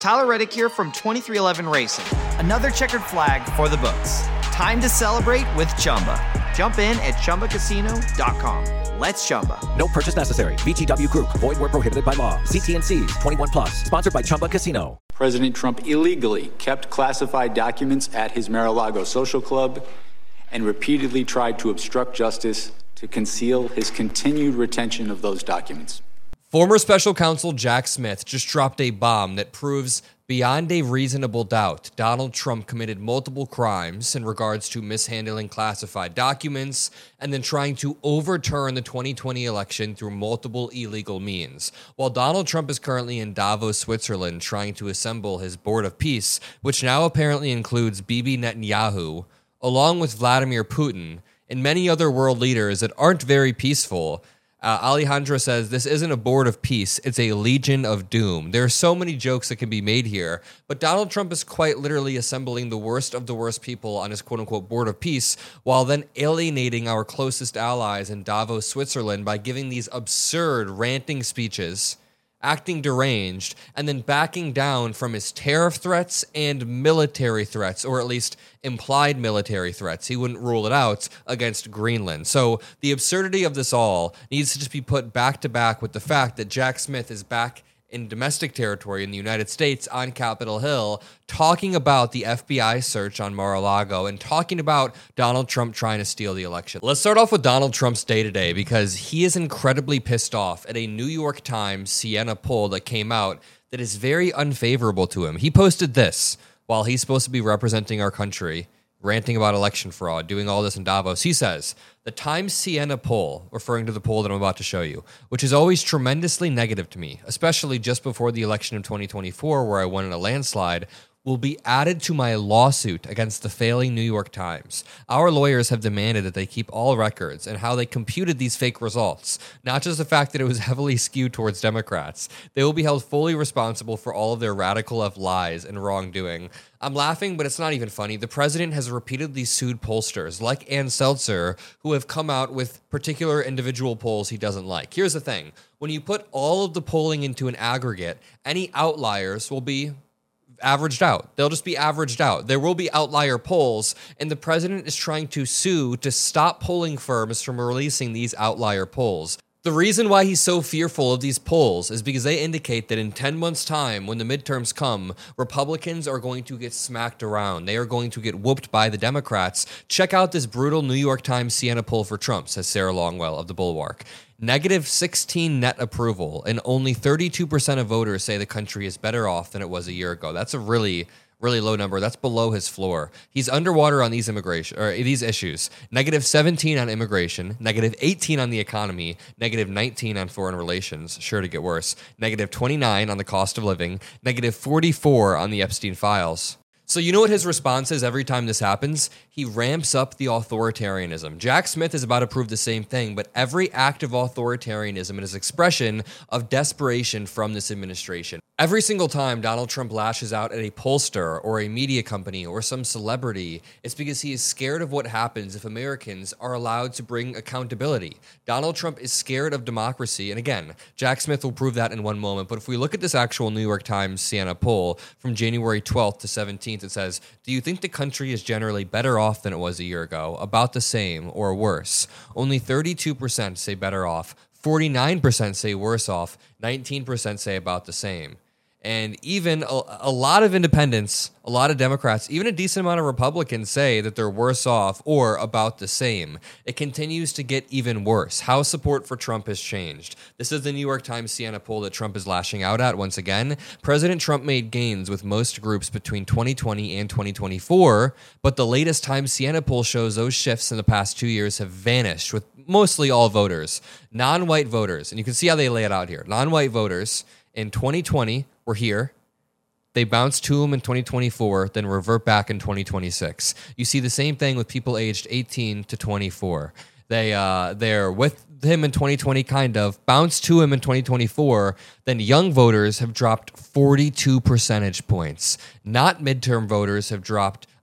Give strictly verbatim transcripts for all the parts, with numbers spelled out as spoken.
Tyler Reddick here from twenty-three eleven Racing. Another checkered flag for the books. Time to celebrate with Chumba. Jump in at Chumba Casino dot com. Let's Chumba. No purchase necessary. V G W Group. Void where prohibited by law. See T and C's. twenty-one plus. Sponsored by Chumba Casino. President Trump illegally kept classified documents at his Mar-a-Lago social club and repeatedly tried to obstruct justice to conceal his continued retention of those documents. Former special counsel Jack Smith just dropped a bomb that proves beyond a reasonable doubt Donald Trump committed multiple crimes in regards to mishandling classified documents and then trying to overturn the twenty twenty election through multiple illegal means. While Donald Trump is currently in Davos, Switzerland, trying to assemble his board of peace, which now apparently includes Bibi Netanyahu, along with Vladimir Putin, and many other world leaders that aren't very peaceful, Uh, Alejandro says, this isn't a board of peace, it's a legion of doom. There are so many jokes that can be made here, but Donald Trump is quite literally assembling the worst of the worst people on his quote-unquote board of peace, while then alienating our closest allies in Davos, Switzerland by giving these absurd ranting speeches, acting deranged, and then backing down from his tariff threats and military threats, or at least implied military threats. He wouldn't rule it out against Greenland. So the absurdity of this all needs to just be put back to back with the fact that Jack Smith is back in domestic territory in the United States on Capitol Hill, talking about the F B I search on Mar-a-Lago and talking about Donald Trump trying to steal the election. Let's start off with Donald Trump's day-to-day because he is incredibly pissed off at a New York Times Siena poll that came out that is very unfavorable to him. He posted this while he's supposed to be representing our country, ranting about election fraud, doing all this in Davos. He says, the Times Siena poll, referring to the poll that I'm about to show you, which is always tremendously negative to me, especially just before the election of twenty twenty-four where I won in a landslide, will be added to my lawsuit against the failing New York Times. Our lawyers have demanded that they keep all records and how they computed these fake results, not just the fact that it was heavily skewed towards Democrats. They will be held fully responsible for all of their radical left lies and wrongdoing. I'm laughing, but it's not even funny. The president has repeatedly sued pollsters like Ann Seltzer, who have come out with particular individual polls he doesn't like. Here's the thing. When you put all of the polling into an aggregate, any outliers will be averaged out. They'll just be averaged out. There will be outlier polls, and the president is trying to sue to stop polling firms from releasing these outlier polls. The reason why he's so fearful of these polls is because they indicate that in ten months' time, when the midterms come, Republicans are going to get smacked around. They are going to get whooped by the Democrats. Check out this brutal New York Times Siena poll for Trump, says Sarah Longwell of The Bulwark. Negative sixteen net approval, and only thirty-two percent of voters say the country is better off than it was a year ago. That's a really, really low number. That's below his floor. He's underwater on these immigration or these issues. Negative seventeen on immigration, negative eighteen on the economy, negative nineteen on foreign relations, sure to get worse, negative twenty-nine on the cost of living, negative forty-four on the Epstein files. So you know what his response is every time this happens? He ramps up the authoritarianism. Jack Smith is about to prove the same thing, but every act of authoritarianism is an expression of desperation from this administration. Every single time Donald Trump lashes out at a pollster or a media company or some celebrity, it's because he is scared of what happens if Americans are allowed to bring accountability. Donald Trump is scared of democracy, and again, Jack Smith will prove that in one moment, but if we look at this actual New York Times Siena poll from January twelfth to seventeenth, it says, do you think the country is generally better off than it was a year ago, about the same, or worse? Only thirty-two percent say better off, forty-nine percent say worse off, nineteen percent say about the same. And even a, a lot of independents, a lot of Democrats, even a decent amount of Republicans say that they're worse off or about the same. It continues to get even worse. How support for Trump has changed. This is the New York Times Siena poll that Trump is lashing out at once again. President Trump made gains with most groups between twenty twenty and twenty twenty-four, but the latest Times Siena poll shows those shifts in the past two years have vanished with mostly all voters. Non-white voters, and you can see how they lay it out here. Non-white voters in twenty twenty were here. They bounce to him in twenty twenty-four, then revert back in twenty twenty-six. You see the same thing with people aged eighteen to twenty-four. They, uh, they're with him in twenty twenty, kind of, bounce to him in twenty twenty-four, then young voters have dropped forty-two percentage points. Not midterm voters have dropped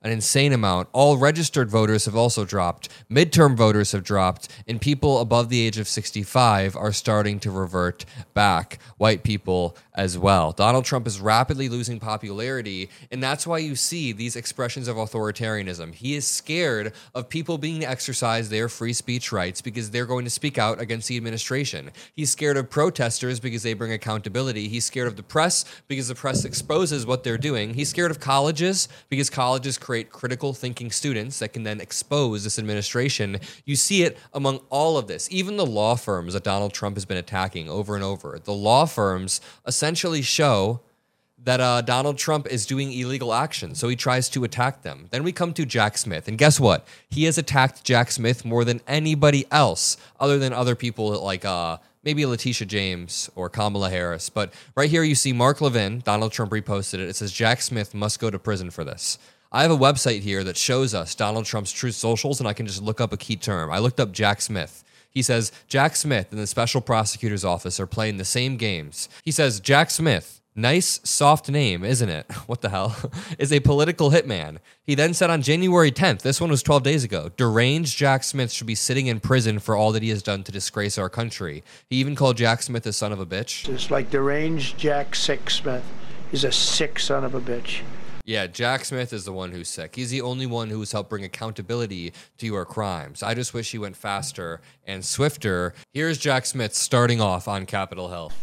an insane amount. All registered voters have also dropped. Midterm voters have dropped, and people above the age of sixty-five are starting to revert back. White people as well. Donald Trump is rapidly losing popularity, and that's why you see these expressions of authoritarianism. He is scared of people being to exercise their free speech rights because they're going to speak out against the administration. He's scared of protesters because they bring accountability. He's scared of the press because the press exposes what they're doing. He's scared of colleges because colleges create critical thinking students that can then expose this administration. You see it among all of this. Even the law firms that Donald Trump has been attacking over and over. The law firms essentially show that uh, Donald Trump is doing illegal action, so he tries to attack them. Then we come to Jack Smith, and guess what? He has attacked Jack Smith more than anybody else, other than other people like uh, maybe Letitia James or Kamala Harris. But right here you see Mark Levin, Donald Trump reposted it. It says, Jack Smith must go to prison for this. I have a website here that shows us Donald Trump's Truth Socials, and I can just look up a key term. I looked up Jack Smith. He says, Jack Smith and the special prosecutor's office are playing the same games. He says, Jack Smith, nice, soft name, isn't it? What the hell? Is a political hitman. He then said on January tenth, this one was twelve days ago, deranged Jack Smith should be sitting in prison for all that he has done to disgrace our country. He even called Jack Smith a son of a bitch. It's like deranged Jack Sick Smith is a sick son of a bitch. Yeah, Jack Smith is the one who's sick. He's the only one who's helped bring accountability to your crimes. I just wish he went faster and swifter. Here's Jack Smith starting off on Capitol Hill.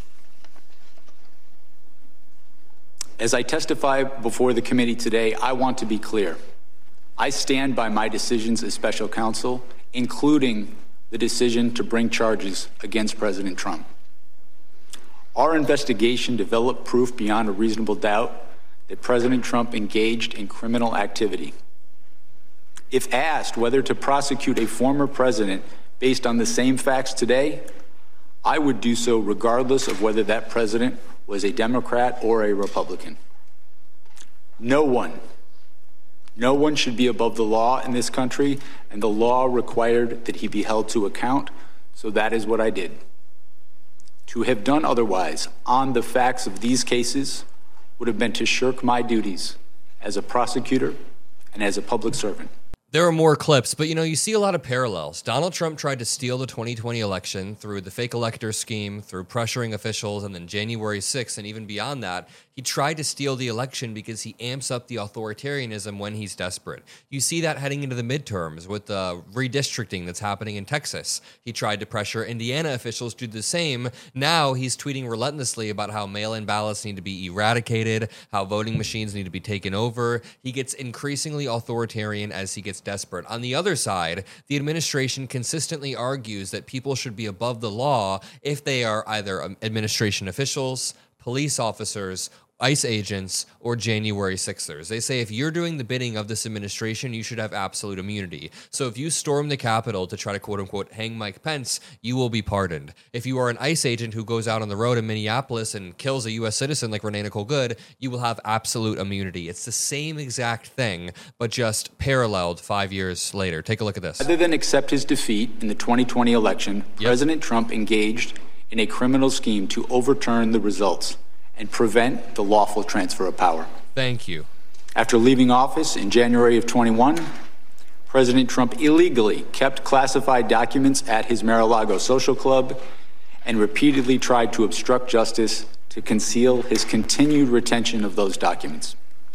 As I testify before the committee today, I want to be clear. I stand by my decisions as special counsel, including the decision to bring charges against President Trump. Our investigation developed proof beyond a reasonable doubt that President Trump engaged in criminal activity. If asked whether to prosecute a former president based on the same facts today, I would do so regardless of whether that president was a Democrat or a Republican. No one, no one should be above the law in this country, and the law required that he be held to account, so that is what I did. To have done otherwise on the facts of these cases would have been to shirk my duties as a prosecutor and as a public servant. There are more clips, but you know, you see a lot of parallels. Donald Trump tried to steal the twenty twenty election through the fake elector scheme, through pressuring officials, and then January sixth, and even beyond that, he tried to steal the election because he amps up the authoritarianism when he's desperate. You see that heading into the midterms with the redistricting that's happening in Texas. He tried to pressure Indiana officials to do the same. Now he's tweeting relentlessly about how mail-in ballots need to be eradicated, how voting machines need to be taken over. He gets increasingly authoritarian as he gets desperate. On the other side, the administration consistently argues that people should be above the law if they are either administration officials, police officers, ICE agents, or January sixers. They say if you're doing the bidding of this administration, you should have absolute immunity. So if you storm the Capitol to try to quote-unquote hang Mike Pence, you will be pardoned. If you are an ICE agent who goes out on the road in Minneapolis and kills a U S citizen like Renee Nicole Good, you will have absolute immunity. It's the same exact thing, but just paralleled five years later. Take a look at this. Rather than accept his defeat in the twenty twenty election, yep. President Trump engaged in a criminal scheme to overturn the results and prevent the lawful transfer of power. Thank you. After leaving office in January of twenty-one, President Trump illegally kept classified documents at his Mar-a-Lago social club and repeatedly tried to obstruct justice to conceal his continued retention of those documents.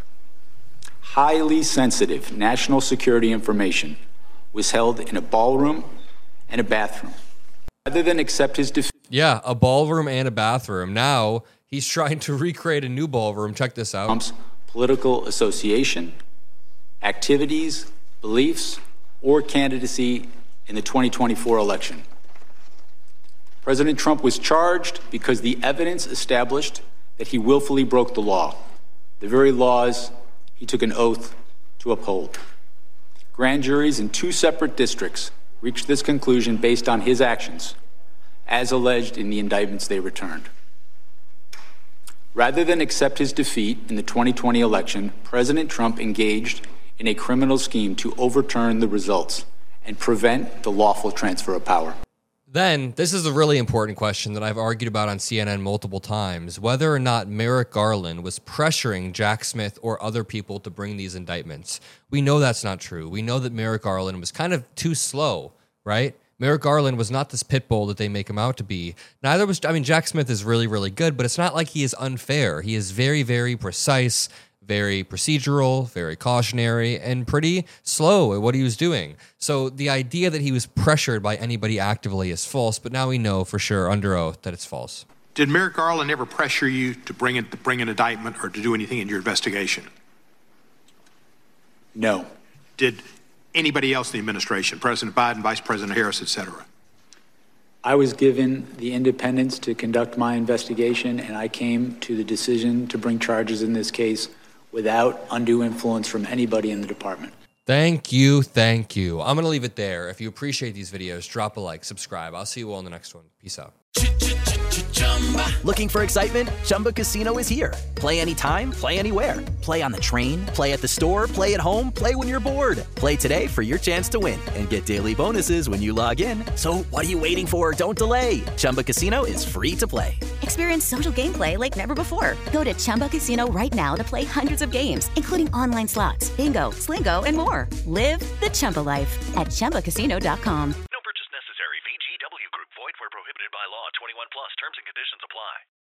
Highly sensitive national security information was held in a ballroom and a bathroom. Rather than accept his defeat. Yeah, a ballroom and a bathroom. Now he's trying to recreate a new ballroom. Check this out. Trump's political association, activities, beliefs, or candidacy in the twenty twenty-four election. President Trump was charged because the evidence established that he willfully broke the law, the very laws he took an oath to uphold. Grand juries in two separate districts reached this conclusion based on his actions, as alleged in the indictments they returned. Rather than accept his defeat in the twenty twenty election, President Trump engaged in a criminal scheme to overturn the results and prevent the lawful transfer of power. Then, this is a really important question that I've argued about on C N N multiple times, whether or not Merrick Garland was pressuring Jack Smith or other people to bring these indictments. We know that's not true. We know that Merrick Garland was kind of too slow, right? Merrick Garland was not this pit bull that they make him out to be. Neither was, I mean, Jack Smith is really, really good, but it's not like he is unfair. He is very, very precise, very procedural, very cautionary, and pretty slow at what he was doing. So the idea that he was pressured by anybody actively is false, but now we know for sure under oath that it's false. Did Merrick Garland ever pressure you to bring it, to bring an indictment or to do anything in your investigation? No. Did anybody else in the administration, President Biden, Vice President Harris, et cetera? I was given the independence to conduct my investigation, and I came to the decision to bring charges in this case without undue influence from anybody in the department. Thank you, thank you. I'm going to leave it there. If you appreciate these videos, drop a like, subscribe. I'll see you all in the next one. Peace out. Looking for excitement? Chumba Casino is here. Play anytime, play anywhere. Play on the train, play at the store, play at home, play when you're bored. Play today for your chance to win and get daily bonuses when you log in. So what are you waiting for? Don't delay. Chumba Casino is free to play. Experience social gameplay like never before. Go to Chumba Casino right now to play hundreds of games, including online slots, bingo, Slingo, and more. Live the Chumba life at Chumba Casino dot com. No purchase necessary. V G W Group. Void where prohibited by law. twenty-one plus. Terms and conditions apply.